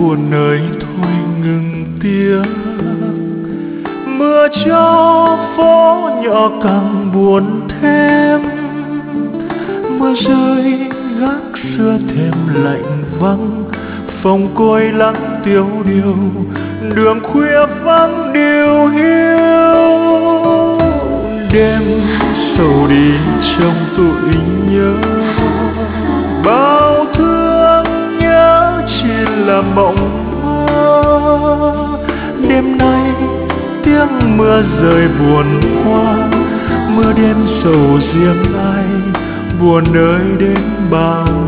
buồn ơi thôi ngừng tiếc. Mưa cho phố nhỏ càng buồn thêm, mưa rơi gác xưa thêm lạnh vắng. Phòng côi lắng tiêu điều, đường khuya vắng điều hiu. Đêm sầu đi trong tuổi nhớ, bao thương nhớ chỉ là mộng mơ. Đêm nay tiếng mưa rơi buồn hoa, mưa đêm sầu riêng ai buồn ơi đến bao